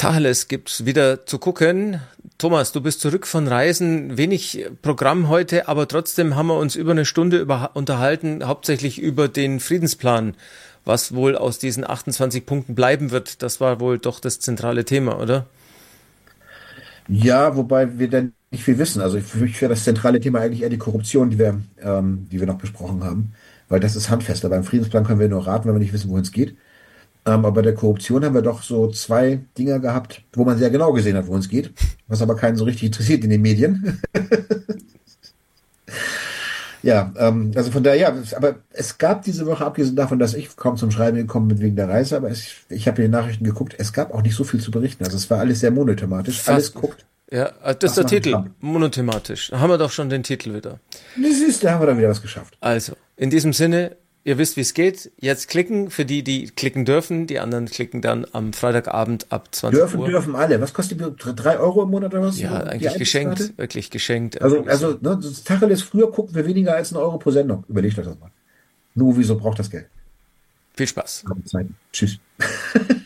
Tacheles gibt's wieder zu gucken. Thomas, du bist zurück von Reisen, wenig Programm heute, aber trotzdem haben wir uns über eine Stunde unterhalten, hauptsächlich über den Friedensplan, was wohl aus diesen 28 Punkten bleiben wird. Das war wohl doch das zentrale Thema, oder? Ja, wobei wir dann nicht viel wissen. Also für mich wäre das zentrale Thema eigentlich eher die Korruption, die wir noch besprochen haben, weil das ist handfester. Beim Friedensplan können wir nur raten, wenn wir nicht wissen, wohin es geht. Aber bei der Korruption haben wir doch so zwei Dinger gehabt, wo man sehr genau gesehen hat, wohin es geht, was aber keinen so richtig interessiert in den Medien. Ja, also von daher, ja, aber es gab diese Woche, abgesehen davon, dass ich kaum zum Schreiben gekommen bin wegen der Reise, aber ich habe in den Nachrichten geguckt, es gab auch nicht so viel zu berichten. Also es war alles sehr monothematisch. Alles Fast. guckt, Ja, das ist was der machen Titel, Trump. monothematisch. Da haben wir doch schon den Titel wieder. Das ist, da haben wir dann wieder was geschafft. Also, in diesem Sinne, ihr wisst, wie es geht. Jetzt klicken, für die, die klicken dürfen. Die anderen klicken dann am Freitagabend ab 20 Dürfen, Uhr. dürfen alle. Was kostet die? 3 € im Monat oder was? Ja, Die eigentlich Eintrittskarte? geschenkt, wirklich geschenkt. Also, ne, das Tacheles, früher gucken wir weniger als 1 € pro Sendung. Überlegt euch das mal. Nur wieso braucht das Geld? Viel Spaß. Zeit. Tschüss.